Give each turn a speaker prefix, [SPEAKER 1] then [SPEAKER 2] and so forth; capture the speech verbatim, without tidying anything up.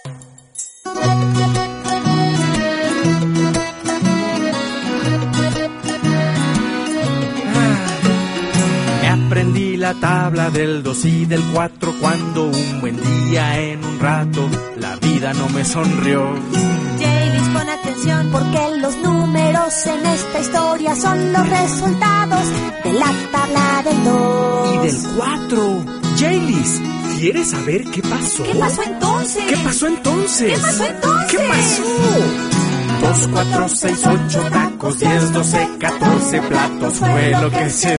[SPEAKER 1] Me aprendí la tabla del dos y del cuatro cuando un buen día en un rato la vida no me sonrió.
[SPEAKER 2] Jaylis, pon atención, porque los números en esta historia son los resultados de la tabla del dos.
[SPEAKER 1] Y del cuatro. Jaylis, ¿quieres saber qué pasó?
[SPEAKER 2] ¿Qué pasó entonces?
[SPEAKER 1] ¿Qué pasó entonces?
[SPEAKER 2] ¿Qué pasó entonces?
[SPEAKER 1] ¿Qué pasó? Dos, cuatro, seis, ocho tacos, diez, doce, catorce platos fue lo que se